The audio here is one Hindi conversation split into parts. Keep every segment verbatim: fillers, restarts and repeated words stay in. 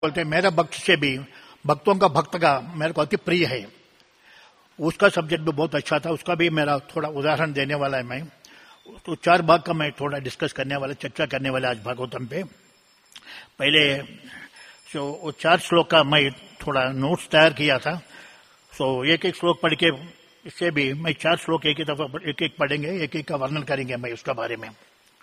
बोलते हैं मेरा भक्त से भी भक्तों का भक्त का मेरे को अति प्रिय है। उसका सब्जेक्ट भी बहुत अच्छा था, उसका भी मेरा थोड़ा उदाहरण देने वाला है। मैं तो चार भाग का मैं थोड़ा डिस्कस करने वाला, चर्चा करने वाला आज भागवतम पे। पहले सो वो चार श्लोक का मैं थोड़ा नोट्स तैयार किया था। सो एक एक श्लोक पढ़ के इससे भी मैं चार श्लोक एक ही दफा एक एक पढ़ेंगे, एक एक का वर्णन करेंगे मैं उसका बारे में।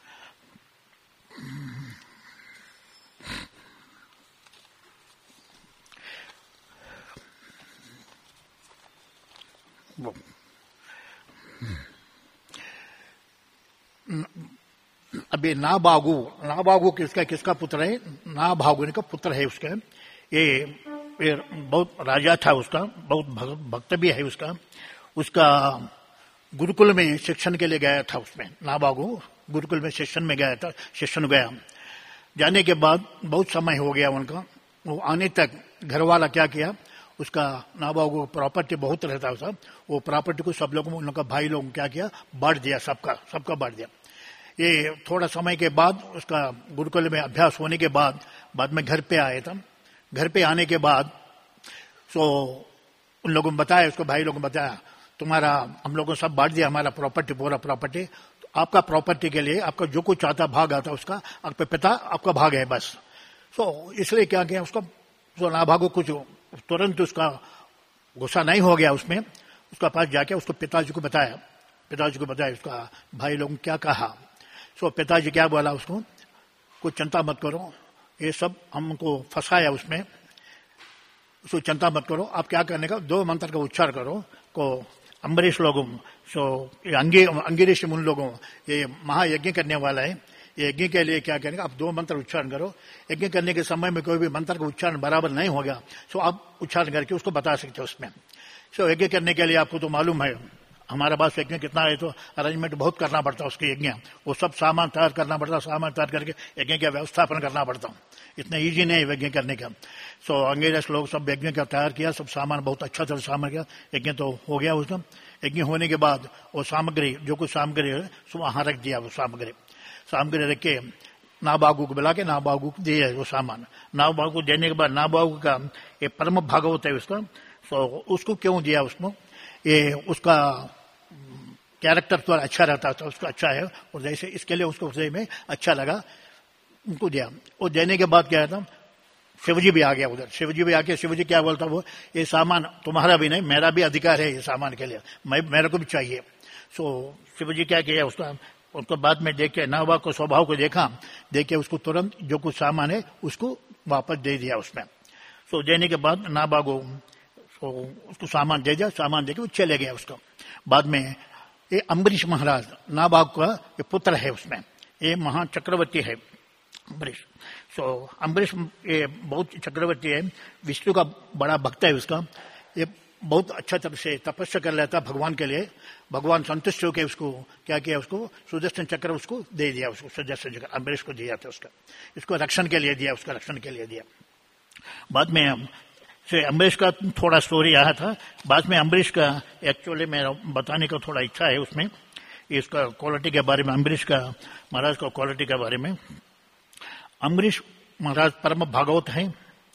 वो अभी नाभागु, नाभागु किसका किसका पुत्र है? नाभागुनी का पुत्र है उसका। ये, ये बहुत राजा था उसका, बहुत भक्त भी है उसका। उसका गुरुकुल में शिक्षण के लिए गया था। उसमें नाभागु गुरुकुल में शिक्षण में गया था, शिक्षण गया। जाने के बाद बहुत समय हो गया उनका। वो आने तक घर वाला क्या किया, उसका नाभागु प्रॉपर्टी बहुत रहता था, वो प्रॉपर्टी को सब लोगों उनका भाई लोगों क्या किया, बांट दिया, सबका सबका बांट दिया। ये थोड़ा समय के बाद उसका गुरुकुल में अभ्यास होने के बाद बाद में घर पे आया था। घर पे आने के बाद सो उन लोगों ने बताया, उसको भाई लोगों ने बताया, तुम्हारा हम लोगों ने सब बांट दिया हमारा प्रॉपर्टी, पूरा प्रॉपर्टी। तो आपका प्रॉपर्टी के लिए आपका जो कुछ आता भाग आता उसका, आपके पिता आपका भाग है बस। सो इसलिए क्या किया उसका, तो नाभागु कुछ तुरंत उसका गुस्सा नहीं हो गया उसमें। उसका पास जाके उसको पिताजी को बताया, पिताजी को बताया उसका भाई लोगों ने क्या कहा। सो पिताजी क्या बोला उसको, कुछ चिंता मत करो, ये सब हमको फंसाया उसमें, उसको चिंता मत करो। आप क्या करने का, दो मंत्र का उच्चार करो को अम्बरीश लोगों सो अंगी अंगिरीश मुन लोगों, ये महायज्ञ करने वाला है, ये यज्ञ के लिए क्या करने का, आप दो मंत्र उच्चारण करो। यज्ञ करने के समय में कोई भी मंत्र का उच्चारण बराबर नहीं हो गया सो आप उच्चारण करके उसको बता सकते हो उसमें। सो यज्ञ करने के लिए आपको तो मालूम है हमारे पास यज्ञ कितना है, तो अरेंजमेंट बहुत करना पड़ता है उसके यज्ञ, वो सब सामान तैयार करना पड़ता, सामान तैयार करके यज्ञ का व्यवस्थापन करना पड़ता। इतना ईजी नहीं है यज्ञ करने का। सो अंग्रेज लोग सब यज्ञ का तैयार किया, सब सामान बहुत अच्छा तरह सामान किया, यज्ञ तो हो गया उसका। यज्ञ होने के बाद वो सामग्री जो कुछ सामग्री है सो वहां रख दिया। वो सामग्री सामग्री रख के नाभागु को बुला के नाभागु को दिया वो सामान। नाभागु को देने के बाद नाभागु का ये परम भागवत है उसका, सो उसको क्यों दिया उसको, ये उसका कैरेक्टर तो अच्छा रहता था, उसका अच्छा है, और जैसे इसके लिए उसको सही में अच्छा लगा, उनको दिया। और देने के बाद क्या था, शिवजी भी आ गया उधर। शिवजी भी आके शिवजी क्या बोलता, वो ये सामान तुम्हारा भी नहीं मेरा भी अधिकार है, ये सामान के लिए मैं मेरे को भी चाहिए। सो शिवजी क्या किया, उसका उसको बाद में देख के नाभागु को स्वभाव को देखा, देख के उसको तुरंत जो कुछ सामान है उसको वापस दे दिया उसमें। सो देने के बाद नाभागु उसको सामान दे दिया, सामान देके वो चले गया उसका। बाद में ये अम्बरीश महाराज नाभागु का ये पुत्र है, उसमें ये महान चक्रवर्ती है अम्बरीश। सो अम्बरीश ये बहुत चक्रवर्ती है, विष्णु का बड़ा भक्त है उसका। ये बहुत अच्छा तरह से तपस्या कर लेता भगवान के लिए। भगवान संतुष्ट होकर उसको क्या किया, उसको सुदर्शन चक्र उसको दे दिया, उसको सुदर्शन चक्र अम्बरीश को दिया था उसका, इसको रक्षण के लिए दिया, उसका रक्षण के लिए दिया। बाद में से अम्बरीश का थोड़ा स्टोरी आया था। बाद में अम्बरीश का एक्चुअली मेरा बताने का थोड़ा इच्छा है उसमें, इसका क्वालिटी के बारे में, अम्बरीश का महाराज का क्वालिटी के बारे में। अम्बरीश महाराज परम भागवत है,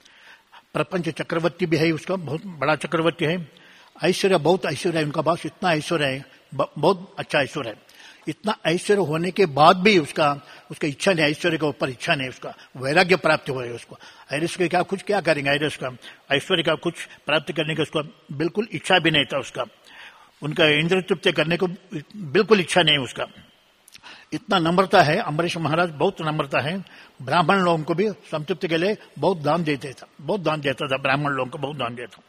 प्रपंच चक्रवर्ती भी है, उसका बहुत बड़ा चक्रवर्ती है। ऐश्वर्य बहुत ऐश्वर्य है उनका पास, इतना ऐश्वर्य है, बहुत अच्छा ऐश्वर्य है। इतना ऐश्वर्य होने के बाद भी उसका उसका इच्छा नहीं, ऐश्वर्य के ऊपर इच्छा नहीं, उसका वैराग्य प्राप्त हो रहा है उसको। ऐरिस के क्या कुछ क्या करेंगे, ऐरिस का ऐश्वर्य का कुछ प्राप्त करने का उसका बिल्कुल इच्छा भी नहीं था उसका। उनका इंद्र तृप्ति करने को बिल्कुल इच्छा नहीं उसका। इतना नम्रता है अम्बरीश महाराज, बहुत नम्रता है। ब्राह्मण लोगों को भी संतृप्ति के लिए बहुत दान देते था, बहुत दान देता था, ब्राह्मण लोगों को बहुत दान देता।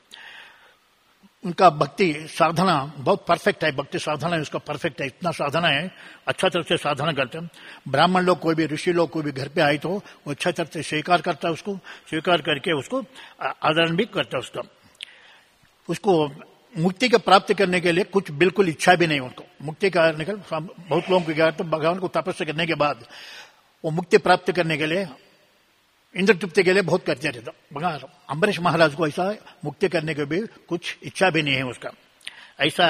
उनका भक्ति साधना बहुत परफेक्ट है, भक्ति साधना है उसका परफेक्ट है, इतना साधना है, अच्छा तरह से साधना करते हैं। ब्राह्मण लोग कोई भी ऋषि लोग कोई भी घर पे आए तो वो अच्छा तरह से स्वीकार करता है, उसको स्वीकार करके उसको आदरण भी करता है उसका। उसको मुक्ति का प्राप्त करने के लिए कुछ बिल्कुल इच्छा भी नहीं उनको। मुक्ति का निकल बहुत लोगों के तो भगवान को तपस्या करने के बाद वो मुक्ति प्राप्त करने के लिए इंद्र तृप्ति के लिए बहुत करते रहता भगवान। अम्बरीश महाराज को ऐसा मुक्ति करने के भी कुछ इच्छा भी नहीं है उसका। ऐसा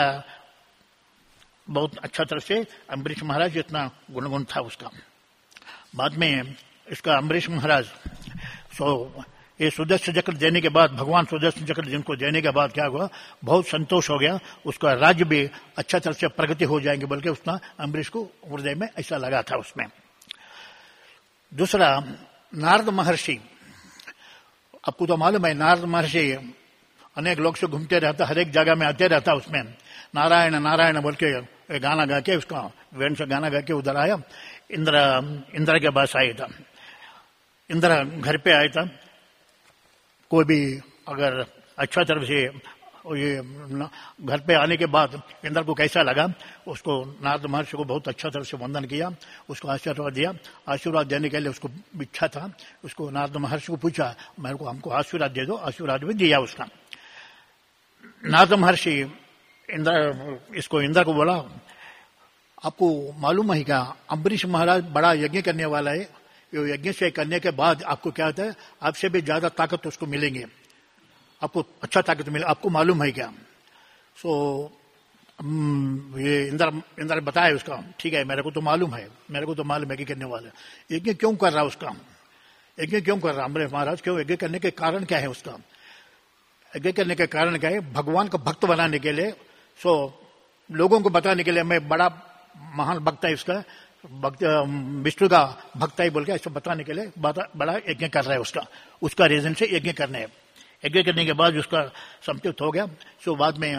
बहुत अच्छा तरह से अम्बरीश महाराज इतना गुणगुण था उसका। बाद में इसका अम्बरीश महाराज सो ये सुदर्शन चक्र देने के बाद, भगवान सुदर्शन चक्र जिनको देने के बाद क्या हुआ, बहुत संतोष हो गया, उसका राज्य भी अच्छा तरह से प्रगति हो जाएंगे बोल के उसने अम्बरीश को हृदय में ऐसा लगा था उसमें। दूसरा, नारद महर्षि, आपको तो मालूम है नारद महर्षि अनेक लोग से घूमते रहता, हर एक जगह में आते रहता, उसमें नारायण नारायण बोल के गाना गा के, उसका वेण से गाना गा के उधर आया, इंद्र इंद्र के पास आया था। इंद्र घर पे आया था। कोई भी अगर अच्छा तरह से ये घर पे आने के बाद इंद्र को कैसा लगा, उसको नारद महर्षि को बहुत अच्छा तरह से वंदन किया, उसको आशीर्वाद दिया। आशीर्वाद देने के लिए उसको इच्छा था, उसको नारद महर्षि को पूछा मेरे को हमको आशीर्वाद दे दो, आशीर्वाद भी दिया उसका। नारद महर्षि इंद्र इसको इंद्र को बोला आपको मालूम है क्या, अम्बरीश महाराज बड़ा यज्ञ करने वाला है, ये यज्ञ से करने के बाद आपको क्या होता है, आपसे भी ज्यादा ताकत उसको मिलेंगे, आपको अच्छा ताकत मिले, आपको मालूम है क्या। सो ये इंद्र इंद्र बताया उसका, ठीक है मेरे को तो मालूम है, मेरे को तो मालूम है कि करने वाला है। यज्ञ क्यों कर रहा उसका, यज्ञ क्यों कर रहा अम्बरीश महाराज, क्यों यज्ञ करने के कारण क्या है उसका। यज्ञ करने के कारण क्या है, भगवान का भक्त बनाने के लिए, सो लोगों को बताने के लिए मैं बड़ा महान भक्त है इसका, भक्त विष्णु का भक्त है बोल के ऐसा बताने के लिए बड़ा यज्ञ कर रहा है उसका, उसका रीजन से यज्ञ करने है। यज्ञ करने के बाद उसका संतुष्ट हो गया। सो बाद में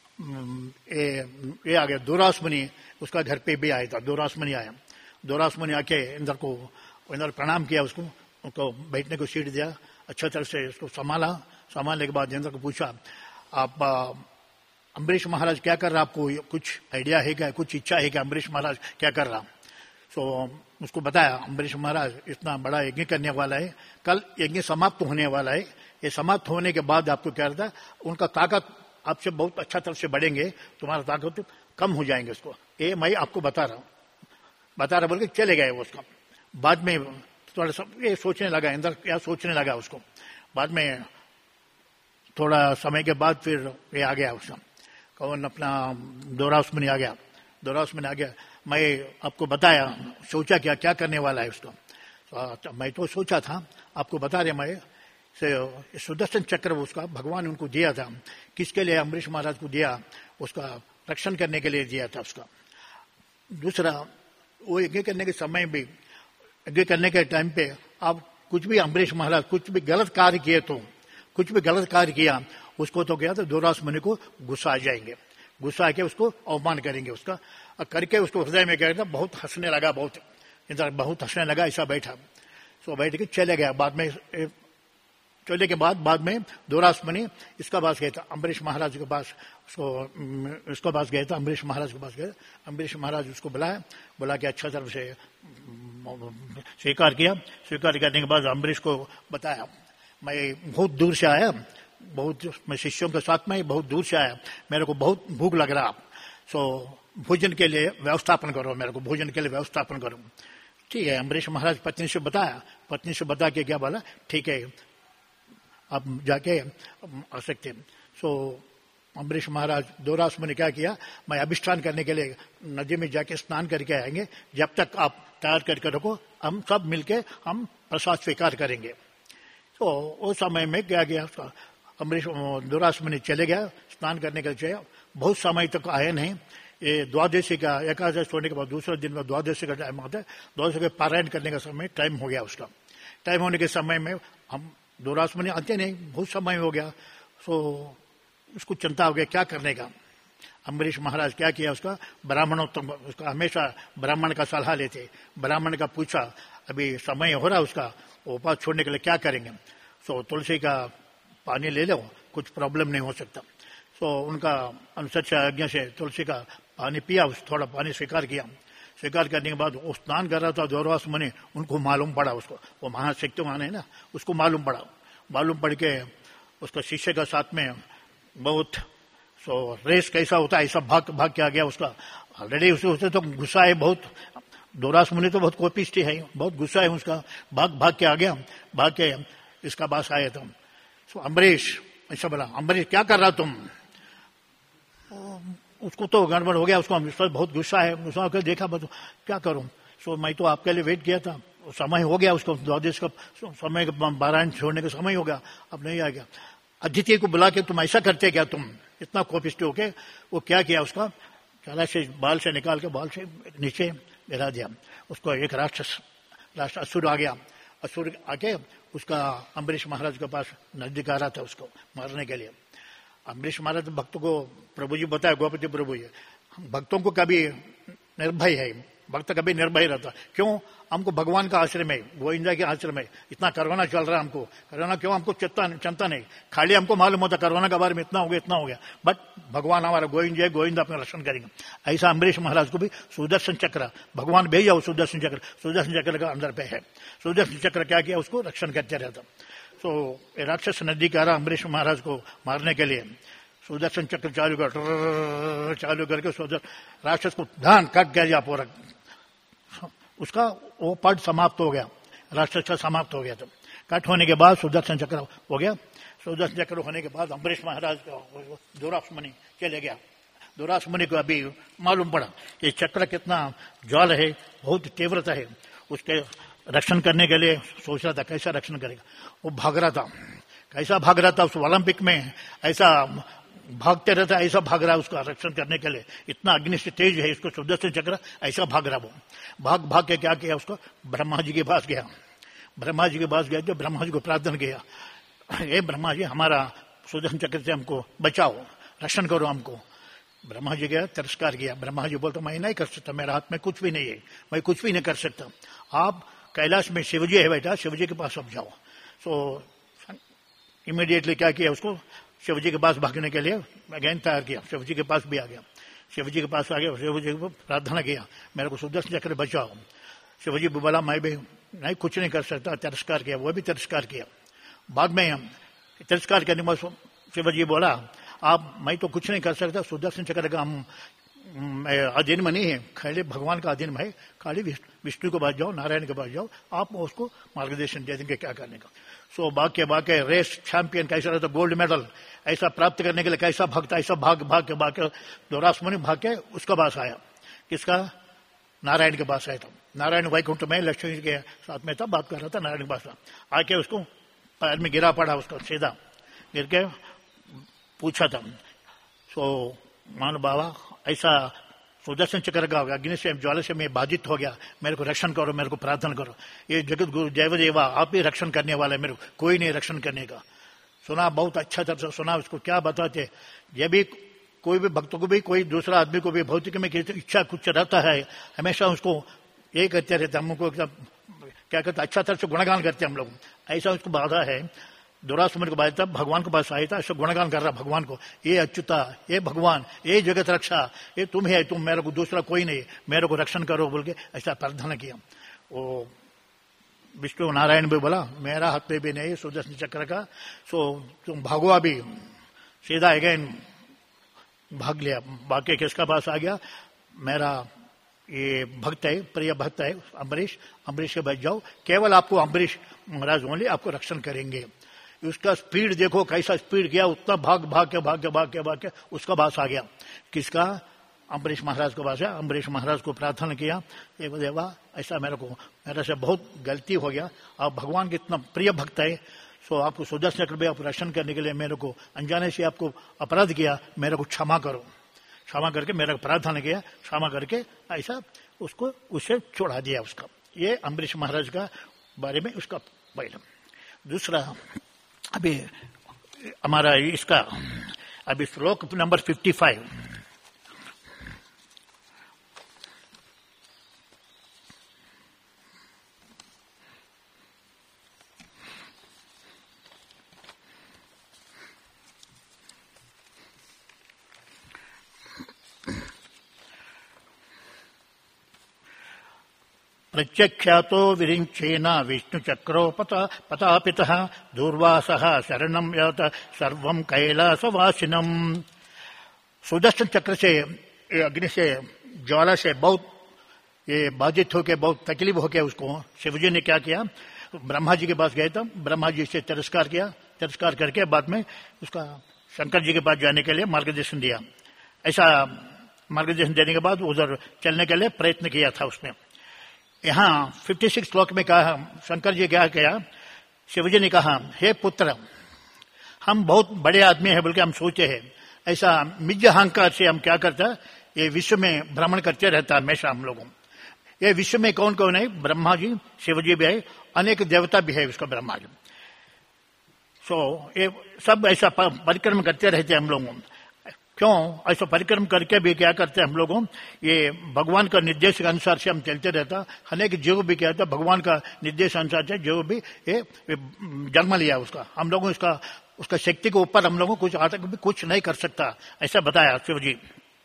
ये ये आ गया दूरास मुनि, उसका घर पे भी आया था, दूरास मुनि आया। दूरास मुनि आके इंद्र को इंद्र प्रणाम किया, उसको उनको बैठने को सीट दिया, अच्छा तरह से उसको संभाला। संभालने के बाद इंद्र को पूछा आप अम्बरीश महाराज क्या कर रहा, आपको कुछ आइडिया है क्या, कुछ इच्छा है क्या, अम्बरीश महाराज क्या कर रहा। सो उसको बताया अम्बरीश महाराज इतना बड़ा यज्ञ करने वाला है, कल यज्ञ समाप्त होने वाला है, ये समाप्त होने के बाद आपको क्या रहता है, उनका ताकत आपसे बहुत अच्छा तरह से बढ़ेंगे, तुम्हारा ताकत कम हो जाएंगे उसको, ये मैं आपको बता रहा हूँ बता रहा बोल के चले गए वो उसका। बाद में थोड़ा सा ये सोचने लगा, इंद्र क्या सोचने लगा उसको। बाद में थोड़ा समय के बाद फिर ये आ गया उसका, कौन अपना दोरास मुनि आ गया। दोरास मुनि आ गया, मैं आपको बताया, सोचा क्या क्या करने वाला है उसको। तो मैं तो सोचा था आपको बता रहे, मैं से सुदर्शन चक्र उसका भगवान उनको दिया था, किसके लिए, अम्बरीश महाराज को दिया, उसका रक्षण करने के लिए दिया था उसका। दूसरा, वो यज्ञ करने के समय भी, यज्ञ करने के टाइम पे आप कुछ भी अम्बरीश महाराज कुछ भी गलत कार्य किए तो कुछ भी गलत कार्य किया उसको तो क्या, तो दोरास मुनि को गुस्सा आ जाएंगे, गुस्सा आके उसको अवमान करेंगे उसका, और करके उसको हृदय में क्या, बहुत हंसने लगा, बहुत इंद्र बहुत हंसने लगा, ऐसा बैठा। सो बैठ के चले गया। बाद में चलने के बाद बाद में दोरास मुनि इसका पास गया था, अम्बरीश महाराज के पास, उसको इसके पास गया था, अम्बरीश महाराज के पास गया। अम्बरीश महाराज उसको बुलाया, बुला के अच्छा तरह से स्वीकार किया। स्वीकार करने के बाद अम्बरीश को बताया मैं बहुत दूर से आया, बहुत मैं शिष्यों के साथ में बहुत दूर से आया, मेरे को बहुत भूख लग रहा, सो भोजन के लिए व्यवस्थापन करो, मेरे को भोजन के लिए व्यवस्थापन करो। ठीक है, अम्बरीश महाराज पत्नी से बताया, पत्नी से बता के क्या बोला, ठीक है आप जाके आ सकते। सो अम्बरीश महाराज दोरास मुनि क्या किया, मैं अभिष्ठान करने के लिए नदी में जाके स्नान करके आएंगे, जब तक आप तैयार करके रखो, हम सब मिलके हम प्रसाद स्वीकार करेंगे। तो उस समय में क्या गया, अम्बरीश दोरास मुनि चले गया स्नान करने के लिए, बहुत समय तक आए नहीं। ये द्वादशी का एकादश होने के बाद दूसरे दिन में द्वादशी का टाइम आता है, द्वादशी के पारायण करने का समय टाइम हो गया उसका। टाइम होने के समय में हम दोरास मुनि आते नहीं, बहुत समय हो गया। सो उसको चिंता हो गया क्या करने का। अम्बरीश महाराज क्या किया, उसका ब्राह्मणों तक उसका हमेशा ब्राह्मण का सलाह लेते, ब्राह्मण का पूछा अभी समय हो रहा उसका उपास छोड़ने के लिए क्या करेंगे। सो तुलसी का पानी ले लो, कुछ प्रॉब्लम नहीं हो सकता। सो उनका अनुसार आज्ञा से तुलसी का पानी पिया, उस थोड़ा पानी स्वीकार किया। स्वीकार करने के बाद वो स्नान कर रहा था दोरास मुनि, उनको मालूम पड़ा, उसको वो महाशक्तिमान है ना, उसको मालूम पड़ा। मालूम पड़ के उसका शिष्य का साथ में बहुत सो रेस कैसा होता है ऐसा भाग भाग के आ गया उसका। ऑलरेडी उसे उसे तो गुस्सा है बहुत, दोरास मुनि तो बहुत कोपिष्ट है, बहुत गुस्सा है उसका, भाग भाग के आ गया। भाग के इसका पास आया तुम। सो अम्बरीश ऐसा बोला, अम्बरीश क्या कर रहा तुम। उसको तो गड़बड़ हो गया, उसको बहुत गुस्सा है, गुस्सा होकर देखा बस क्या करूं। सो मैं तो आपके लिए वेट किया था, समय हो गया उसको, द्वादश का समय पारायण छोड़ने का समय हो गया, अब नहीं आ गया। अदिति को बुला के तुम ऐसा करते क्या, तुम इतना कोपिष्ट हो के, वो क्या किया, उसका चला से बाल से निकाल के बाल से नीचे गिरा दिया उसको। एक राक्षस राष्ट्र असुर आ गया, असुर आके उसका अम्बरीश महाराज के पास नजदीक आ रहा था उसको मारने के लिए। अम्बरीश महाराज भक्तों को प्रभु जी बताया, गोपति प्रभु जी भक्तों को कभी निर्भय है, भक्त कभी निर्भय रहता। क्यों? हमको भगवान का आश्रम है, गोविंदा के आश्रम है, इतना कोरोना चल रहा है, हमको कोरोना क्यों हमको चिंता चिंता नहीं, खाली हमको मालूम होता कोरोना के बारे में इतना हो गया इतना हो गया, बट भगवान हमारा गोविंद है, गोविंद अपना रक्षण करेंगे। ऐसा अम्बरीश महाराज को भी सुदर्शन चक्र भगवान भेजा, वो सुदर्शन चक्र सुदर्शन चक्र का अंदर पे है। सुदर्शन चक्र क्या किया, उसको रक्षण करते रहता। तो राक्षस नदी का रहा अम्बरीश महाराज को मारने के लिए, सुदर्शन चक्र चालू कर चालू करके सुदर्शन राक्षस को धान कट गया पूरा, उसका वो पद समाप्त हो गया, राक्षस का समाप्त हो गया। तब कट होने के बाद सुदर्शन चक्र हो गया। सुदर्शन चक्र होने के बाद अम्बरीश महाराज का दुरास मुनि चले गया। दुरास मुनि को अभी मालूम पड़ा कि चक्र कितना ज्वाल है, बहुत तीव्रता है, उसके रक्षण करने के लिए सोच रहा था कैसा रक्षण करेगा। वो भाग रहा था, कैसा भाग रहा था, उस ओलंपिक में ऐसा भागते रहता, ऐसा भाग रहा उसका रक्षण करने के लिए, इतना अग्नि से तेज है इसको सुदर्शन चक्र, ऐसा भाग रहा वो। भाग भाग के क्या किया, उसको ब्रह्मा जी के पास गया। ब्रह्मा जी के पास गया तो ब्रह्मा जी को प्रार्थना किया, हे ब्रह्मा जी हमारा सुदर्शन चक्र से हमको बचाओ, रक्षण करो हमको। ब्रह्मा जी गया, तिरस्कार किया। ब्रह्मा जी बोलते मैं नहीं कर सकता, मेरे हाथ में कुछ भी नहीं है, मैं कुछ भी नहीं कर सकता। आप कैलाश में शिवजी है बेटा, शिवजी के पास अब जाओ। सो इमीडिएटली क्या किया, उसको शिवजी के पास भागने के लिए अगेन तैयार किया। शिवजी के पास भी आ गया, शिवजी के पास आ गया, शिवजी को प्रार्थना किया मेरे को सुदर्शन चक्र बचाओ। शिवजी भी बोला मैं भी नहीं कुछ नहीं कर सकता, तिरस्कार किया, वो भी तिरस्कार किया। बाद में हम तिरस्कार करने के बाद शिवजी बोला आप मैं तो कुछ नहीं कर सकता, सुदर्शन चक्र का हम अधीन में नहीं है, खाली भगवान का अधीन में है, खाली विष्णु के पास जाओ, नारायण के पास जाओ, आप उसको मार्गदर्शन दे देंगे क्या करने का। सो बाके बाके रेस चैंपियन कैसा रहता, गोल्ड मेडल ऐसा प्राप्त करने के लिए कैसा भगता, ऐसा भाग भाग के भाग के दुरास मुनि भाग के उसका पास आया। किसका? नारायण के पास आया था। नारायण वैकुंठ में लक्ष्मी के साथ में था, बात कर रहा था, नारायण के पास आके उसको पैर में गिरा पड़ा, उसका सीधा गिर के पूछा था, सो मान बाबा ऐसा सुदर्शन चक्र का अग्नि से ज्वाला से मैं बाधित हो गया, मेरे को रक्षण करो, मेरे को प्रार्थना करो। ये जगत गुरु जय देवा आप ही रक्षण करने वाला है, मेरे को कोई नहीं रक्षण करने का। सुना, बहुत अच्छा तरह से सुना। उसको क्या बताते, ये भी कोई भी भक्तों को भी कोई दूसरा आदमी को भी भौतिक में इच्छा कुछ रहता है, हमेशा उसको यही करते रहते, हमको क्या कहते अच्छा तरह से गुणगान करते हम लोग। ऐसा उसको बाधा है। दुरासुमन को बाधा भगवान के पास आया था, ऐसा गुणगान कर रहा भगवान को, ये अच्युता, ये भगवान, ये जगत रक्षा, ये तुम है, तुम मेरे को दूसरा कोई नहीं, मेरे को रक्षण करो बोल के ऐसा प्रार्थना किया। वो विष्णु नारायण भी बोला मेरा हाथ में भी नहीं सुदर्शन चक्र का, सो तुम भागो। अभी सीधा अगेन भाग लिया, बाकी किसका पास आ गया, मेरा ये भक्त है, प्रिय भक्त है अम्बरीश, अम्बरीश के पास जाओ, केवल आपको अम्बरीश महाराज ओनली आपको रक्षण करेंगे। उसका स्पीड देखो कैसा स्पीड किया, उतना भाग भाग के भाग के भाग के भाग के उसका पास आ गया। किसका? अम्बरीश महाराज के पास है। अम्बरीश महाराज को प्रार्थना किया, ये देवा ऐसा मेरे को मेरे से बहुत गलती हो गया, आप भगवान के इतना प्रिय भक्त है, सो आपको सुदर्शन चक्र में आप रक्षण करने के लिए मेरे को अनजाने से आपको अपराध किया, मेरे को क्षमा करो। क्षमा करके मेरा प्रार्थना किया, क्षमा करके ऐसा उसको उससे छोड़ा दिया उसका। ये अम्बरीश महाराज का बारे में उसका पहला। दूसरा अभी हमारा इसका अभी श्लोक नंबर फिफ्टी फाइव प्रत्यख्यातो विरिंचेन विष्णु चक्रो पता पतापितः दूर्वासः शरणं यात सर्वं कैलासवासिनम। सुदर्शन चक्र से अग्नि से ज्वाला से बहुत ये बाधित होके बहुत तकलीफ होके उसको शिवजी ने क्या किया, ब्रह्मा जी के पास गए थे, ब्रह्मा जी से तिरस्कार किया, तिरस्कार करके बाद में उसका शंकर जी के पास जाने के लिए मार्गदर्शन दिया। ऐसा मार्गदर्शन देने के बाद उधर चलने के लिए प्रयत्न किया था उसने। यहाँ छप्पन श्लोक में कहा, शंकर जी क्या किया, शिवजी ने कहा, हे पुत्र, हम बहुत बड़े आदमी हैं बोल के हम सोचे हैं, ऐसा निज अहंकार से हम क्या करता, ये विश्व में भ्रमण करते रहता है हमेशा हम लोगों। ये विश्व में कौन कौन है, ब्रह्मा जी, शिवजी भी है, अनेक देवता भी है उसका ब्रह्मा जी। सो ये सब ऐसा परिक्रम करते रहते हैं हम लोगों। क्यों ऐसा परिक्रम करके भी क्या करते हैं हम लोगों, ये भगवान का निर्देश के अनुसार से हम चलते रहता। अनेक जीव भी क्या था, भगवान का निर्देश अनुसार से जीव भी ये जन्म लिया उसका। हम लोगों इसका उसका शक्ति के ऊपर हम लोगों कुछ आज तक भी कुछ नहीं कर सकता, ऐसा बताया शिव जी।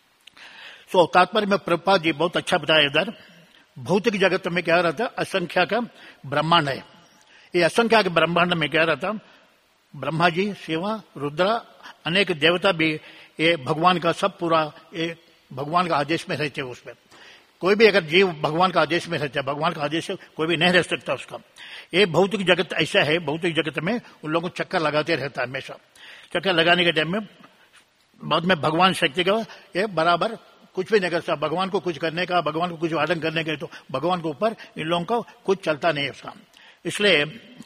सो तात्पर्य में प्रभुपाद जी बहुत अच्छा बताया। इधर भौतिक जगत में क्या रहता, असंख्या का ब्रह्मांड है। ये असंख्या के ब्रह्मांड में क्या रहता, ब्रह्मा जी, शिव, रुद्र, अनेक देवता भी ये भगवान का सब पूरा ये भगवान का आदेश में रहते हैं। उसमें कोई भी अगर जीव भगवान का आदेश में रहता है, भगवान का आदेश कोई भी नहीं रह सकता उसका। ये भौतिक जगत ऐसा है, भौतिक जगत में उन लोगों को चक्कर लगाते रहता है हमेशा। चक्कर लगाने के टाइम में बाद में भगवान शक्ति का ये बराबर कुछ भी नहीं कर सकता। भगवान को कुछ करने का, भगवान को कुछ वादन करने का, तो भगवान के ऊपर इन लोगों को कुछ चलता नहीं है उसका। इसलिए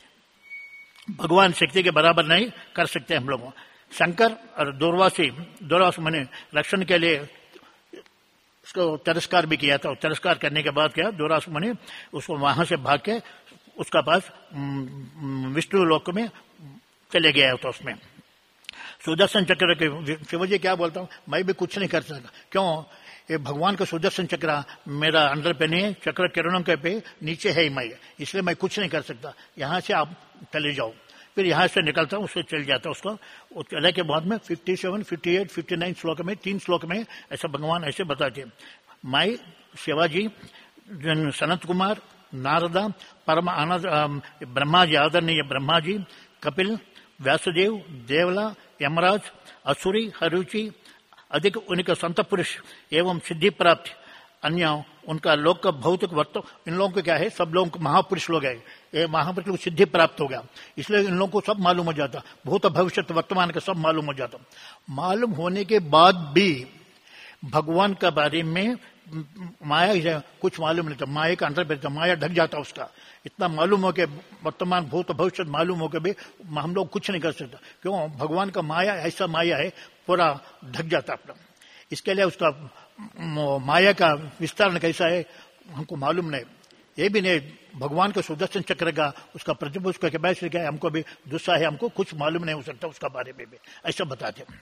भगवान शक्ति के बराबर नहीं कर सकते हम लोग। शंकर और दूरवासी दूरवास मैंने रक्षण के लिए उसको तिरस्कार भी किया था। तिरस्कार करने के बाद क्या, दूरवास मुनि उसको वहां से भाग के उसका पास विष्णु लोक में चले गया था। उसमें सुदर्शन चक्र के शिवजी क्या बोलता हूँ, मैं भी कुछ नहीं कर सकता। क्यों, ये भगवान का सुदर्शन चक्र मेरा अंडर पे नहीं है, चक्र किरणों के पे नीचे है ही मैं, इसलिए मैं कुछ नहीं कर सकता। यहाँ से आप चले जाओ। फिर यहाँ से निकलता हूँ, उससे चल जाता उसको। वो चले के बाद में सत्तावन, अट्ठावन, उनसठ श्लोक में, तीन श्लोक में ऐसा भगवान ऐसे बताते हैं। माई शिवाजी, सनत कुमार, नारदा, परम आनंद, ब्रह्मा जी, आदरणीय ब्रह्मा जी, कपिल, व्यासदेव, देवला, यमराज, असुरी, हरुचि, अधिक उनके संत पुरुष एवं सिद्धि प्राप्त अन्य उनका लोक का भौतिक वर्त, इन लोगों को क्या है, सब लोगों को महापुरुष लोग है। ये महापुरुष को सिद्धि प्राप्त हो गया, इसलिए इन लोगों को सब मालूम हो जाता, भूत भविष्य वर्तमान का सब मालूम हो जाता। मालूम होने के बाद भी भगवान के बारे में माया कुछ मालूम नहीं था, माया का अंदर बैठता, माया ढक जाता उसका। इतना मालूम हो के वर्तमान भूत भविष्य मालूम हो के भी हम लोग कुछ नहीं कर सकते। क्यों, भगवान का माया ऐसा माया है, पूरा ढक जाता अपना। इसके लिए उसका माया का विस्तार कैसा है हमको मालूम नहीं। ये भी नहीं, भगवान का सुदर्शन चक्र का उसका प्रतिपुष का कैपेसिटी क्या है हमको भी दूसरा है, हमको कुछ मालूम नहीं हो सकता उसका बारे में भी, ऐसा बताते हैं।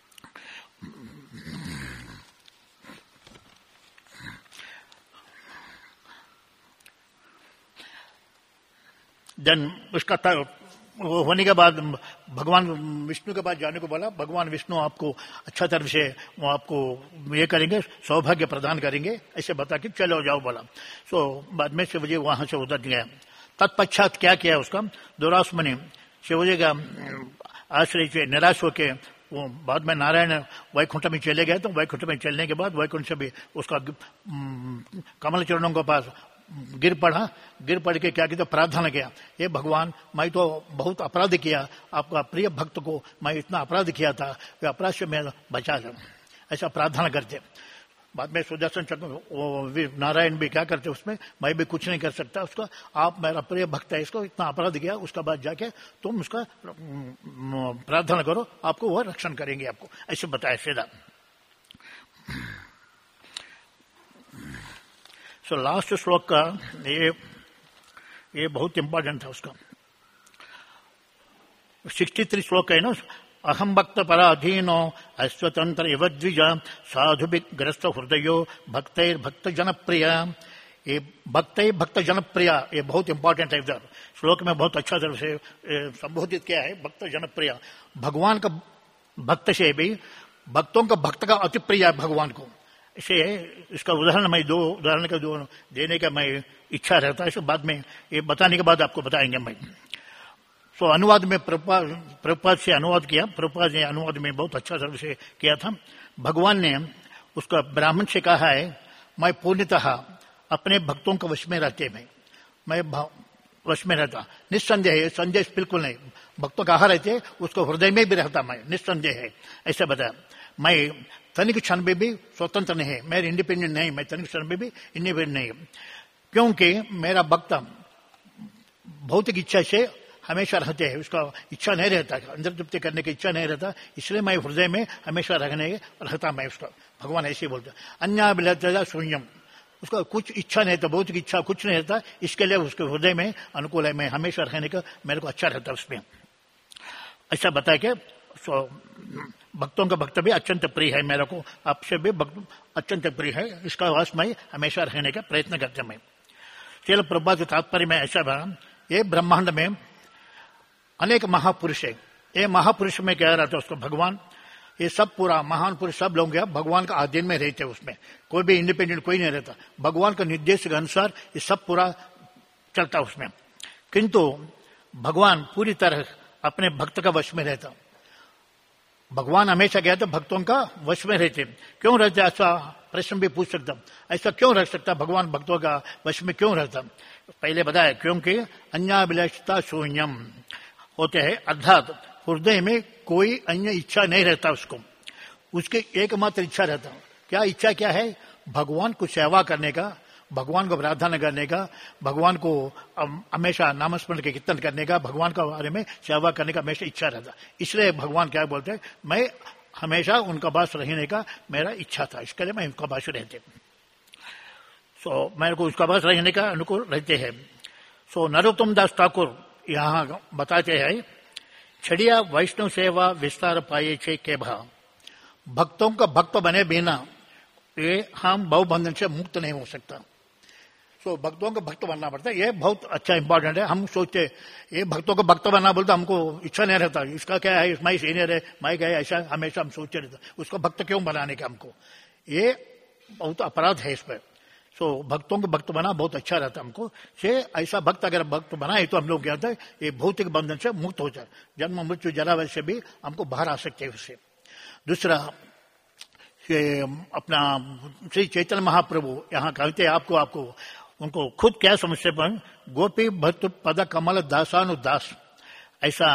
देन उसका वो होने के बाद भगवान विष्णु के पास जाने को बोला। भगवान विष्णु आपको अच्छा तरह से वो आपको ये करेंगे, सौभाग्य प्रदान करेंगे, ऐसे बता के चलो जाओ बोला। सो बाद में शिवजी वहां से उधर गया। तत्पश्चात क्या किया उसका, दुरास मुनि शिवजी का आश्रय से निराश होके वो बाद में नारायण वैकुंठ में चले गए। तो वैकुंठ में चलने के बाद वैकुंठ से भी उसका कमल चरणों के पास गिर पड़ा। गिर पड़ के क्या किया, प्रार्थना किया, ये भगवान मैं तो बहुत अपराध किया, आपका प्रिय भक्त को मैं इतना अपराध किया था, वे अपराध से मैं बचा जाऊं, ऐसा प्रार्थना करते। बाद में सुदर्शन चक्र नारायण भी क्या करते उसमें, मैं भी कुछ नहीं कर सकता उसका, आप मेरा प्रिय भक्त है, इसको इतना अपराध किया, उसका बाद जाके तुम उसका प्रार्थना करो, आपको वह रक्षण करेंगे आपको, ऐसे बताया सीधा। सो लास्ट श्लोक का ये ये बहुत इंपॉर्टेंट था उसका। तिरसठ श्लोक है ना, अहम भक्त पराधीनो अस्वतंत्र इव द्विज साधु ग्रस्त हृदयो भक्तैर भक्त जनप्रिय। ये भक्त भक्त जनप्रिय ये बहुत इंपॉर्टेंट है। इधर श्लोक में बहुत अच्छा तरह से संबोधित किया है, भक्त जनप्रिय। भगवान का भक्त से भी भक्तों का भक्त का अति प्रिय है भगवान को। इसे इसका उदाहरण मैं दो उदाहरण का दो देने का मैं इच्छा रहता है, इसे बाद में ये बताने के बाद आपको बताएंगे मैं। तो अनुवाद में प्रभुपाद से अनुवाद किया, प्रभुपाद ने अनुवाद में बहुत अच्छा तरह से किया था। भगवान ने उसका ब्राह्मण से कहा है, मैं पूर्णतः अपने भक्तों के वश में रहते हैं, मैं वश में रहता, निस्संदेह है, संदेह बिल्कुल नहीं, भक्तों का आहार रहते उसको हृदय में भी रहता मैं, निस्संदेह है, ऐसा बताया। मैं तनिक क्षण में भी स्वतंत्र नहीं है, मैं इंडिपेंडेंट नहीं, मैं तनिक क्षण में भी इंडिपेंडेंट नहीं। क्योंकि मेरा भक्त भौतिक इच्छा से हमेशा रहते हैं, उसका इच्छा नहीं रहता, अंदर तृप्ति करने की इच्छा नहीं रहता, इसलिए मैं हृदय में हमेशा रहने रहता मैं उसका। भगवान ऐसे ही बोलते अन्या शून्यम, उसका कुछ इच्छा नहीं रहता, भौतिक इच्छा कुछ नहीं रहता, इसके लिए उसके हृदय में अनुकूल है, मैं हमेशा रहने का मेरे को अच्छा रहता उसमें। ऐसा बता के भक्तों का भक्त भी अत्यंत प्रिय है मेरे को, आपसे भी भक्त अत्यंत प्रिय है, इसका वास मैं हमेशा रहने का प्रयत्न करता मैं। श्रील प्रभुपाद तात्पर्य में ऐसा बना, ये ब्रह्मांड में अनेक महापुरुष है, ये महापुरुष में कह रहा था उसको भगवान, ये सब पूरा महान पुरुष सब लोग भगवान का अधीन में रहते हैं, उसमें कोई भी इंडिपेंडेंट कोई नहीं रहता, भगवान के निर्देश के अनुसार ये सब पूरा चलता उसमें। किंतु भगवान पूरी तरह अपने भक्त का वश में रहता, भगवान हमेशा कहते भक्तों का वश में रहते। क्यों रहते ऐसा प्रश्न भी पूछ सकता, ऐसा क्यों रह सकता भगवान भक्तों का वश में क्यों रहता? पहले बताया क्योंकि अन्याभिलाषिता शून्यम होते हैं, अर्थात हृदय में कोई अन्य इच्छा नहीं रहता उसको, उसकी एकमात्र इच्छा रहता। क्या इच्छा क्या है? भगवान को सेवा करने का, भगवान को प्रार्थना करने का, भगवान को हमेशा नामस्मरण के कीर्तन करने का, भगवान का बारे में सेवा करने का हमेशा इच्छा रहता। इसलिए भगवान क्या बोलते हैं, मैं हमेशा उनका पास रहने का मेरा इच्छा था, इसके लिए मैं उनका पास रहते। सो मेरे को उसका पास रहने का अनुकूल रहते हैं। सो नरोत्तम दास ठाकुर यहाँ बताते हैं, छड़िया वैष्णव सेवा विस्तार पाए छे के भाव, भक्तों का भक्त बने बिना ये हम बहुबंधन से मुक्त नहीं हो सकता। सो भक्तों का भक्त बनना पड़ता है, ये बहुत अच्छा इंपॉर्टेंट है। हम सोचते ये भक्तों का भक्त बनना बोलता हमको इच्छा नहीं रहता, इसका क्या है, मैं सीनियर है, मैं क्या है, ऐसा हमेशा हम सोचते रहता, उसको भक्त क्यों बनाने का हमको, ये बहुत अपराध है इसमें। सो भक्तों का भक्त बना बहुत अच्छा रहता हमको से, ऐसा भक्त अगर भक्त बनाए तो हम लोग क्या होता है, ये भौतिक बंधन से मुक्त हो जाए, जन्म मृत्यु जरा से भी हमको बाहर आ सकते हैं उससे। दूसरा अपना श्री चैतन्य महाप्रभु यहाँ कहते हैं आपको आपको उनको खुद क्या समझते पर गोपी भक्त पद कमल दासानुदास, ऐसा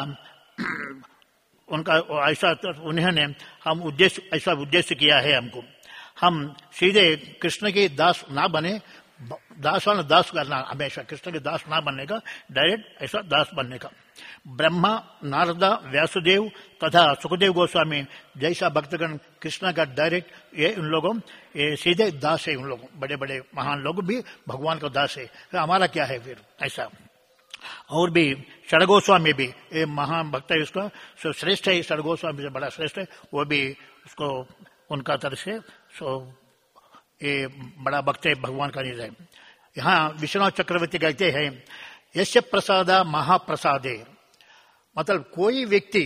उनका ऐसा उन्होंने हम उद्देश्य ऐसा उद्देश्य किया है हमको, हम सीधे कृष्ण के दास ना बने, दासान दास करना, हमेशा कृष्ण के दास ना बनने का, डायरेक्ट ऐसा दास बनने का। ब्रह्मा नारदा व्यासदेव तथा सुखदेव गोस्वामी जैसा भक्तगण कृष्ण का डायरेक्ट ये उन लोगों ये सीधे दास है, उन लोगों बड़े बड़े महान लोग भी भगवान का दास है। तो हमारा क्या है फिर ऐसा? और भी षडगोस्वामी भी ये महान भक्त है, उसका श्रेष्ठ है, षडगोस्वामी से बड़ा श्रेष्ठ है, वो भी उसको उनका तरफ से सो ये बड़ा भक्त है भगवान का निर्णय। यहाँ विश्वनाथ चक्रवर्ती कहते हैं यश प्रसादा महाप्रसादे, मतलब कोई व्यक्ति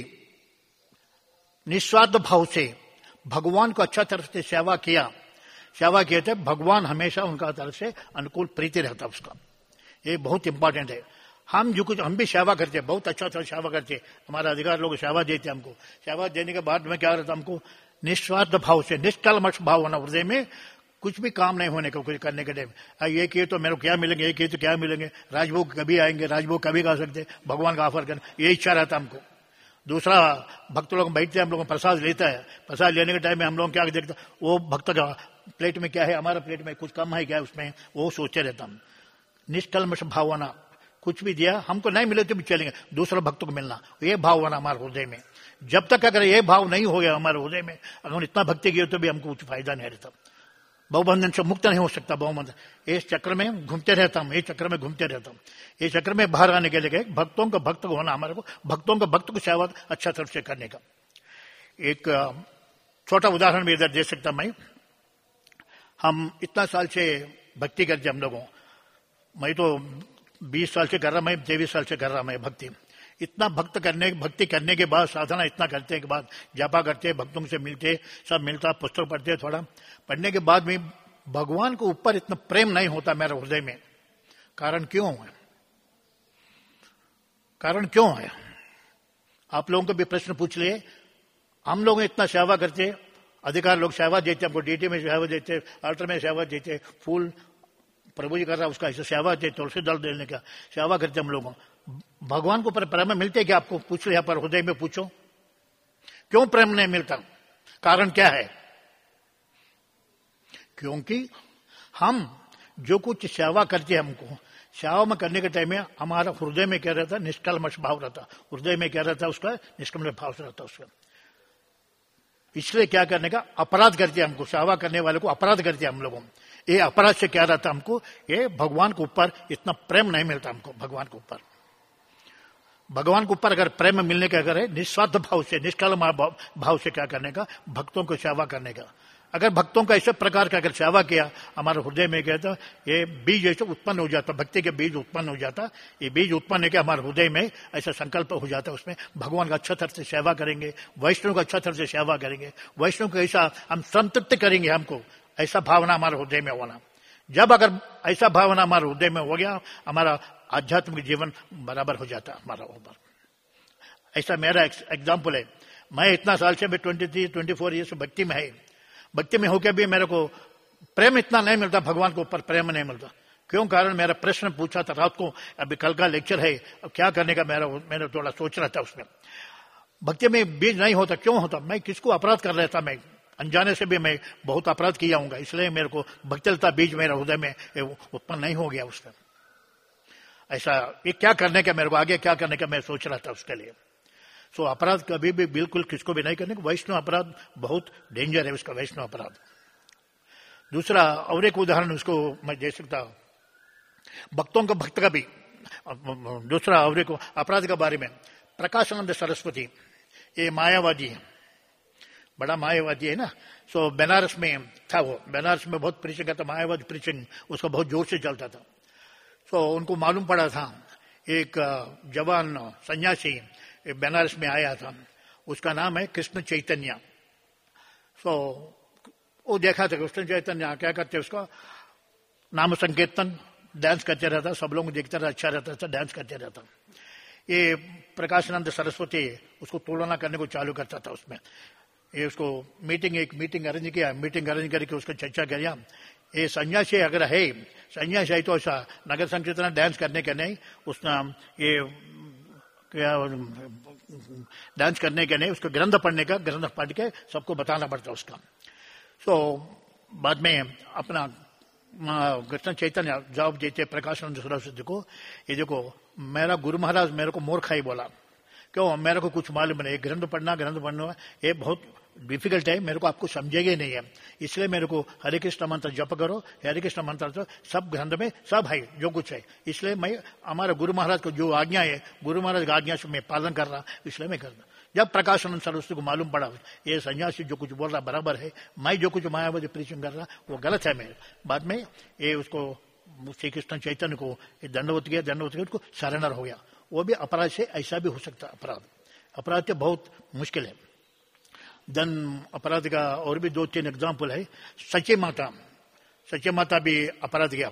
निस्वार्थ भाव से भगवान को अच्छा तरफ से सेवा किया सेवा किए थे, भगवान हमेशा उनका तरफ से अनुकूल प्रीति रहता उसका। ये बहुत इंपॉर्टेंट है। हम जो कुछ हम भी सेवा करते बहुत अच्छा तरह सेवा करते, हमारा अधिकार लोग सेवा देते हमको, सेवा देने के बाद में क्या रहता हमको निस्वार्थ भाव से निष्कलमश भाव होना, हृदय में कुछ भी काम नहीं होने का, कुछ करने के टाइम ये किए तो मेरे को क्या मिलेंगे, ये किए तो क्या मिलेंगे, राजभोग कभी आएंगे, राजभोग कभी खा सकते, भगवान का ऑफर करना, ये इच्छा रहता हमको। दूसरा भक्त लोग बैठते हैं, हम लोग प्रसाद लेता है, प्रसाद लेने के टाइम में हम लोग क्या देखते वो भक्त का प्लेट में क्या है, हमारा प्लेट में कुछ कम है क्या उसमें, वो सोचते रहता हम। निष्कलमश भावना, कुछ भी दिया हमको नहीं मिले तो भी चलेंगे, दूसरा भक्तों को मिलना, ये भावना हमारे हृदय में। जब तक अगर ये भाव नहीं हो गया हमारे हृदय में, अगर इतना भक्ति किए तो भी हमको कुछ फायदा नहीं रहता, बहुबंधन से मुक्त नहीं हो सकता। बहुबंधन इस चक्र में घूमते रहता हूँ, ये चक्र में घूमते रहता हूँ। ये चक्र में बाहर आने के लिए भक्तों का भक्त होना, हमारे को भक्तों का भक्त को सेवा अच्छा तरफ से करने का। एक छोटा उदाहरण भी इधर दे सकता मैं। हम इतना साल से भक्ति करते हम लोगों, मैं तो बीस साल से कर रहा, मैं तेईस साल से कर रहा मैं भक्ति। इतना भक्त करने भक्ति करने के बाद, साधना इतना करने के बाद, जापा करते, भक्तों से मिलते, सब मिलता, पुस्तक पढ़ते, थोड़ा पढ़ने के बाद में भगवान को ऊपर इतना प्रेम नहीं होता मेरे हृदय में। कारण क्यों है? कारण क्यों है? आप लोगों को भी प्रश्न पूछ लिए। हम लोग इतना सेवा करते, अधिकार लोग सेवा देते, हमको ड्यूटी में सेवा देते, अल्टर में सेवा देते, फूल प्रभु जी कर रहा उसका ऐसा सेवा देते, तुलसी दल देने का सेवा करते हम लोगों। भगवान को प्रेम मिलते क्या? आपको पूछ लो, यहाँ पर हृदय में पूछो, क्यों प्रेम नहीं मिलता? कारण क्या है? क्योंकि हम जो कुछ सेवा करती है हमको, सेवा में करने के टाइम में हमारा हृदय में क्या रहता, निष्कल्मश भाव रहता, हृदय में क्या रहता उसका, निष्कल्मश भाव रहता उसका। इसलिए क्या करने का, अपराध करते हमको, सेवा करने वाले को अपराध करते हम लोगों। ये अपराध से क्या रहता हमको, ये भगवान के ऊपर इतना प्रेम नहीं मिलता हमको। भगवान के ऊपर भगवान के ऊपर अगर प्रेम मिलने का अगर है, निस्वार्थ भाव से, निष्कलम भाव से क्या करने का, भक्तों को सेवा करने का। अगर भक्तों का ऐसे प्रकार का अगर सेवा किया, हमारे हृदय में क्या था, ये बीज ऐसे उत्पन्न हो जाता, भक्ति के बीज उत्पन्न हो जाता। ये बीज उत्पन्न है कि हमारे हृदय में ऐसा संकल्प हो जाता, उसमें भगवान का अच्छा तरह से सेवा करेंगे, वैष्णव का अच्छा तरह से सेवा करेंगे, वैष्णव को ऐसा हम संतृप्त करेंगे, हमको ऐसा भावना हमारे हृदय में होना। जब अगर ऐसा भावना हमारे हृदय में हो गया, हमारा आध्यात्मिक जीवन बराबर हो जाता हमारा ऊपर। ऐसा मेरा एग्जाम्पल है। मैं इतना साल से मैं twenty three twenty four years भक्ति में है, भक्ति में होकर भी मेरे को प्रेम इतना नहीं मिलता, भगवान के ऊपर प्रेम नहीं मिलता। क्यों? कारण मेरा प्रश्न पूछा था रात को, अभी कल का लेक्चर है, अब क्या करने का मेरा मैंने थोड़ा सोच रहा था। उसमें भक्ति में बीज नहीं होता, क्यों होता? मैं किसको अपराध कर रहा था, मैं अनजाने से भी मैं बहुत अपराध किया हूँ, इसलिए मेरे को भक्तिलता बीज मेरा हृदय में उत्पन्न नहीं हो गया उसका। ऐसा ये क्या करने का, मेरे को आगे क्या करने का मैं सोच रहा था उसके लिए। सो अपराध कभी भी बिल्कुल किसको भी नहीं करने का। वैष्णव अपराध बहुत डेंजर है उसका, वैष्णव अपराध। दूसरा और एक उदाहरण उसको मैं दे सकता हूं, भक्तों का भक्त का भी दूसरा और एक अपराध के बारे में। प्रकाशानंद सरस्वती, ये मायावादी है, बड़ा मायावादी है ना। सो बनारस में था वो, बनारस में बहुत प्रीचिंग करता, मायावादी प्रीचिंग उसका बहुत जोर से चलता था। सो उनको मालूम पड़ा था एक जवान सन्यासी बनारस में आया था, उसका नाम है कृष्ण चैतन्य। सो वो देखा था कृष्ण चैतन्य क्या करते, उसका नाम संकीर्तन डांस करते रहता, सब लोग देखते रहता, अच्छा रहता था, डांस करते रहता। ये प्रकाशानंद सरस्वती उसको तुलना करने को चालू करता था उसमें। ये उसको मीटिंग एक मीटिंग अरेंज किया, मीटिंग अरेंज करके उसको चर्चा किया, ये सन्यासी अगर है, सन्यासी है तो ऐसा नगर संकीर्तन डांस करने का नहीं, उसने ये क्या डांस करने के नहीं, उसको ग्रंथ पढ़ने का, ग्रंथ पढ़ के सबको बताना पड़ता उसका। सो बाद में अपना कृष्ण चैतन्य जवाब देते प्रकाशानंद सरस्वती को, ये देखो मेरा गुरु महाराज मेरे को मूर्ख ही बोला, क्यों? मेरे को कुछ मालूम नहीं, ग्रंथ पढ़ना ग्रंथ पढ़ना ये बहुत डिफिकल्ट है, मेरे को आपको समझेगा ही नहीं है, इसलिए मेरे को हरे कृष्ण मंत्र जप करो, हरे कृष्ण मंत्र तो सब ग्रंथ में सब है जो कुछ है, इसलिए मैं हमारे गुरु महाराज को जो आज्ञा है, गुरु महाराज की आज्ञा से मैं पालन कर रहा, इसलिए मैं कर रहा। जब प्रकाशानंद सरस्वती को मालूम पड़ा ये सन्यासी जो कुछ बोल रहा बराबर है, मैं जो कुछ मायावादी प्रीचिंग कर रहा वो गलत है मेरे, बाद में ये उसको श्री कृष्ण चैतन्य को दंडवत किया, दंडवत किया, उसको सरेंडर हो गया। वो भी अपराध से ऐसा भी हो सकता, अपराध अपराध तो बहुत मुश्किल है। धन अपराध का और भी दो तीन एग्जाम्पल है। सची माता, सची माता भी अपराध किया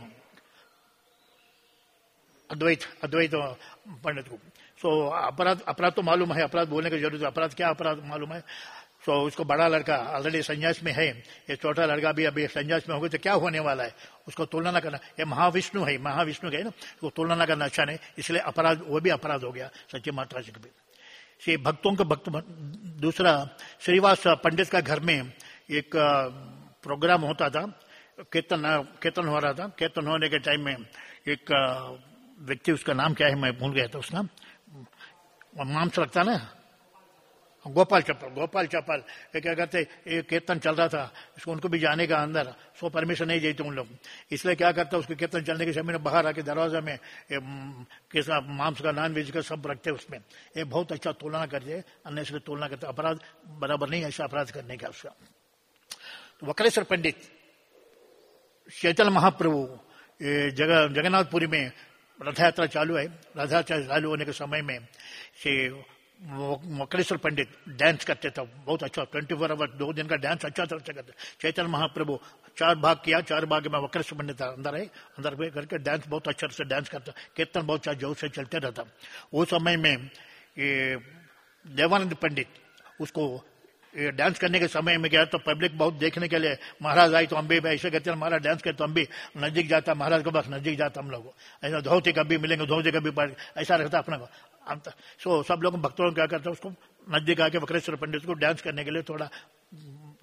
अद्वैत अद्वैत पंडित को। सो अपराध अपराध तो मालूम है, अपराध बोलने की जरूरत है, अपराध क्या अपराध मालूम है। सो उसको बड़ा लड़का ऑलरेडी संन्यास में है, ये छोटा लड़का भी अभी संन्यास में होगा तो क्या होने वाला है, उसको तुलना न करना। ये महाविष्णु है, महाविष्णु है ना, उसको तुलना न करना अच्छा नहीं, इसलिए अपराध वो भी अपराध हो गया सच्ची माता जी भी। श्री भक्तों का भक्त। दूसरा श्रीवास पंडित का घर में एक प्रोग्राम होता था, कीर्तन कीर्तन हो रहा था। कीर्तन होने के टाइम में एक व्यक्ति, उसका नाम क्या है मैं भूल गया था, उसका नाम से लगता ना, गोपाल चप्पल, गोपाल चप्पल क्या करते, एक कीर्तन चल रहा था, उसको उनको भी जाने का अंदर सो परमिशन नहीं देते उन लोग, इसलिए क्या करता उसके कीर्तन चलने के समय में बाहर आके दरवाजा में कैसा मांस का नॉन वेज का सब रखते उसमें। ये बहुत अच्छा तुलना करते, अन्य से तुलना करते, अपराध बराबर नहीं ऐसा अपराध करने का उसका। तो वक्रेश्वर पंडित, चैतन्य महाप्रभु जगह जगन्नाथपुरी में रथ यात्रा चालू है, रथ यात्रा चालू होने के समय में से वक्रेश्वर पंडित डांस करते थे बहुत अच्छा, ट्वेंटी फोर आवर दो दिन का डांस अच्छा तरह से करते। चैतन्य महाप्रभु चार भाग किया, चार भाग में वक्रेश्वर पंडित अंदर है, अंदर में करके डांस बहुत अच्छा से डांस करता, कीर्तन बहुत अच्छा जोर से चलते रहता। उस समय में ये देवानंद पंडित उसको ये डांस करने के समय में गया तो पब्लिक बहुत देखने के लिए, महाराज आई तो हम भी ऐसे कहते हैं, महाराज डांस करते तो हम भी नजदीक जाता, महाराज के पास नजदीक जाता हम लोग, ऐसा धोते कभी मिलेंगे, धोते कभी ऐसा रहता अपना को। सो सब लोग भक्तों क्या करते उसको नजदीक आके वक्रेश्वर पंडित को डांस करने के लिए थोड़ा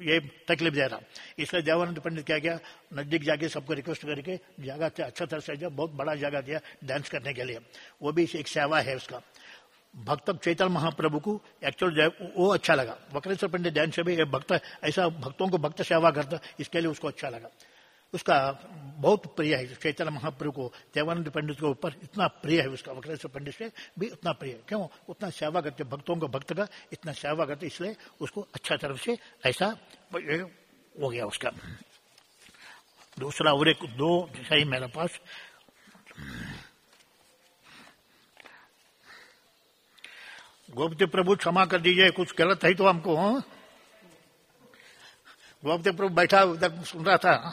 ये तकलीफ दे रहा। इसलिए देवानंद पंडित क्या किया, नजदीक जाके सबको रिक्वेस्ट करके जगह से अच्छा तरह से बहुत बड़ा जगह दिया डांस करने के लिए। वो भी एक सेवा है उसका। भक्त चैतन्य महाप्रभु को एक्चुअल वो अच्छा लगा। वक्रेश्वर पंडित डांस से भी भक्त ऐसा भक्तों को भक्त सेवा करता, इसके लिए उसको अच्छा लगा। उसका बहुत प्रिय है चैतन्य महाप्रभु को, देवानंद पंडित के ऊपर इतना प्रिय है उसका, वक्रेश्वर पंडित से भी उतना प्रिय है। क्यों? उतना सेवा करते भक्तों को, भक्त का इतना सेवा करते, इसलिए उसको अच्छा तरफ से ऐसा हो गया उसका। दूसरा और एक दो सही मेरे पास, गोपति प्रभु क्षमा कर दीजिए, कुछ गलत है तो हमको। गोपति प्रभु बैठा उधर सुन रहा था।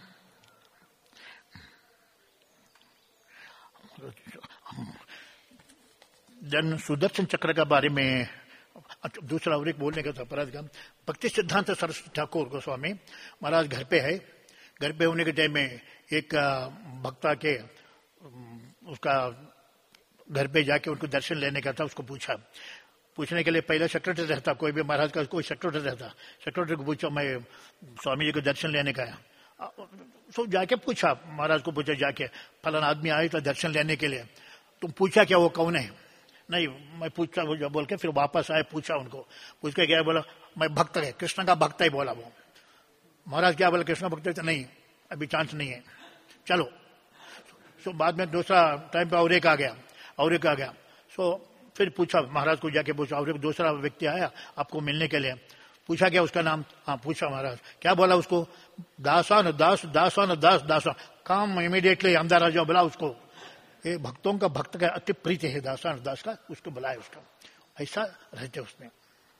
जन सुदर्शन चक्र के बारे में दूसरा और एक बोलने का था अपराध का। भक्ति सिद्धांत सरस्वती ठाकुर गोस्वामी महाराज घर पे है। घर पे होने के टाइम में एक भक्ता के उसका घर पे जाके उनको दर्शन लेने का था, उसको पूछा। पूछने के लिए पहले सेक्रेटरी रहता, कोई भी महाराज का कोई सेक्रेटरी रहता, सेक्रेटरी को पूछा मैं स्वामी जी को दर्शन लेने का है। सो जाके पूछा, महाराज को पूछा जाके, फलाना आदमी आए था दर्शन लेने के लिए, तुम पूछा क्या वो कौन है? नहीं मैं पूछा वो बोल के फिर वापस आए, पूछा उनको, पूछ के क्या बोला, मैं भक्त है, कृष्ण का भक्त है बोला वो। महाराज क्या बोला, कृष्ण भक्त है? तो नहीं अभी चांस नहीं है, चलो। सो बाद में दूसरा टाइम पे और एक आ गया, और एक आ गया। सो फिर पूछा महाराज को जाके पूछा, और एक दूसरा व्यक्ति आया आपको मिलने के लिए। पूछा क्या उसका नाम? हाँ पूछा महाराज, क्या बोला उसको? दासान दास दासान दास दासान, काम इमीडिएटली अंदर आ जाओ बोला उसको। ये भक्तों का भक्त का अति प्रीति है दासान दास का, उसको बुलाए उसका, ऐसा रहते उसमें।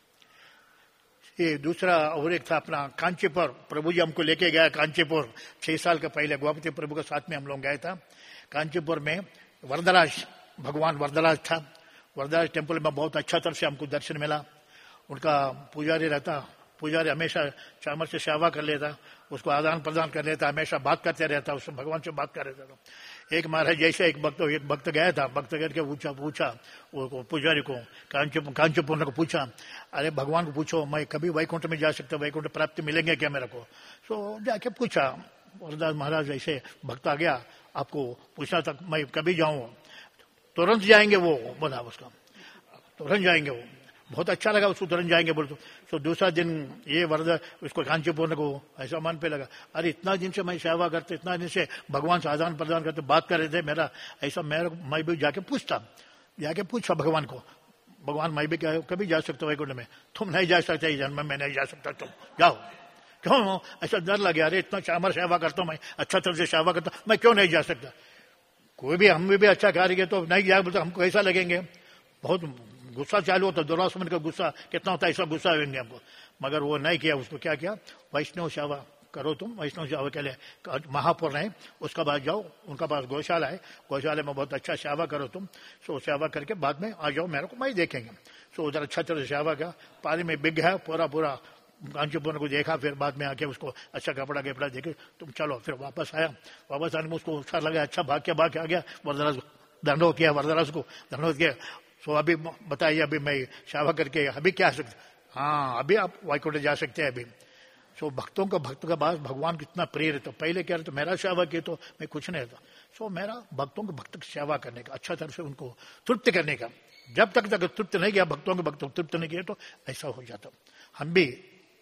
ये दूसरा और एक था अपना कांचीपुर, प्रभु जी हमको लेके गया कांचीपुर छह साल के पहले, गोपति प्रभु के साथ में हम लोग गए था कांचीपुर में। वरदराज भगवान वरदराज था, वरदराज टेम्पल में बहुत अच्छा तरह से हमको दर्शन मिला। उनका पुजारी रहता, पुजारी हमेशा चामर से सेवा कर लेता, उसको आदान प्रदान कर लेता, हमेशा बात करते रहता, उससे भगवान से बात कर रहता था। एक महाराज जैसे एक भक्त एक भक्त गया था, भक्त करके पूछा पूछा वो पुजारी को, कांचीपुर कांचीपुर को पूछा, अरे भगवान को पूछो मैं कभी वैकुंठ में जा सकता, वैकुंठ प्राप्ति मिलेंगे क्या मेरे को? सो जाके पूछा, वरदास महाराज ऐसे भक्त आ गया, आपको पूछना था मैं कभी जाऊं? तुरंत जाएंगे वो बोला, उसका तुरंत जाएंगे वो। बहुत अच्छा लगा उसको, तुरंत जाएंगे बोल। तो दूसरा दिन ये वरदा उसको कांचीपुर को ऐसा मन पे लगा, अरे इतना दिन से मैं सेवा करते, इतना दिन से भगवान से आदान प्रदान करते, बात कर रहे थे, मेरा ऐसा मेरा मैं भी जाके पूछता, जाके पूछा भगवान को, भगवान मैं भी क्या कभी जा सकता वैकुंठ में? तुम नहीं जा सकते, जन्म में नहीं जा सकता, तुम जाओ। क्यों? ऐसा डर लगे, अरे इतना चामर सेवा करता हूँ मैं, अच्छा तरह से सेवा करता, मैं क्यों नहीं जा सकता? कोई भी हम भी अच्छा कार्य तो नहीं जाए बोलते हमको ऐसा लगेंगे, बहुत गुस्सा चालू होता, दुरासमन का गुस्सा कितना होता है, ऐसा गुस्सा होंगे हमको। मगर वो नहीं किया, उसको क्या किया, वैष्णव सेवा करो तुम, वैष्णव सेवा के लिए महापुर है, उसका बाद जाओ, उनका पास गौशाला है, गौशाला में बहुत अच्छा सेवा करो तुम। सो सेवा करके बाद में आ जाओ, मेरे को मैं देखेंगे। सो उधर अच्छा तरह सेवा किया, पानी में बिग है पूरा पूरा कांचीपुर को देखा, फिर बाद में आके उसको अच्छा कपड़ा कपड़ा देखे, तुम चलो। फिर वापस आया, वापस आने में उसको अच्छा लगा, अच्छा भाग के भाग के आ गया, वरदराज को दंडो किया, वरदराज को दंडो किया। सो अभी बताइए, अभी मैं सेवा करके अभी क्या सकते? हाँ अभी आप वैकुंठ जा सकते हैं अभी। सो भक्तों का भक्त का बात भगवान कितना प्रिय रहता। पहले क्या रहता, मेरा सेवा किया तो मैं कुछ नहीं रहता। सो मेरा भक्तों को भक्त की सेवा करने का, अच्छा तरह से उनको तृप्त करने का। जब तक तक तृप्त नहीं किया, भक्तों के भक्त तृप्त नहीं किया तो ऐसा हो जाता। हम भी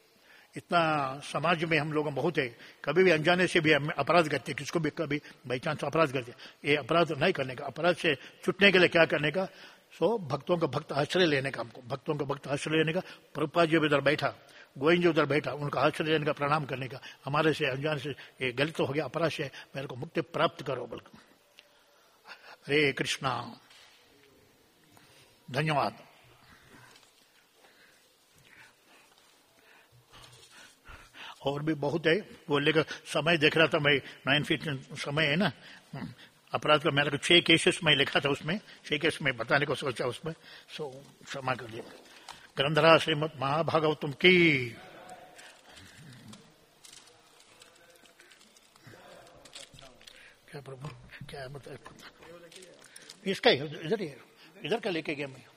इतना समाज में हम लोग बहुत है, कभी भी अनजाने से भी हम अपराध करते, किसको भी कभी बाई चांस अपराध करते। ये अपराध नहीं करने का, अपराध से छुटने के लिए क्या करने का? सो भक्तों का भक्त आश्रय लेने का, हमको भक्तों का भक्त आश्रय लेने का। प्रभुपाद जी उधर बैठा, गोविंद जी उधर बैठा, उनका आश्रय लेने का, प्रणाम करने का। हमारे से अनजान से ये गलत हो गया, अपराध से मेरे को मुक्ति प्राप्त करो बल्कि। हरे कृष्णा, धन्यवाद। और भी बहुत है बोलने का, समय देख रहा था मैं, नाइन फीट समय है ना। अपराध का मैंने छह केसेस में लिखा था, उसमें छह केस में बताने को सोचा उसमें, सो क्षमा कर दिया। ग्रंथरा श्रीमद महाभागवतम की। क्या प्रभु क्या बताया? इसका ही इधर ही इधर का लेके गया मैं।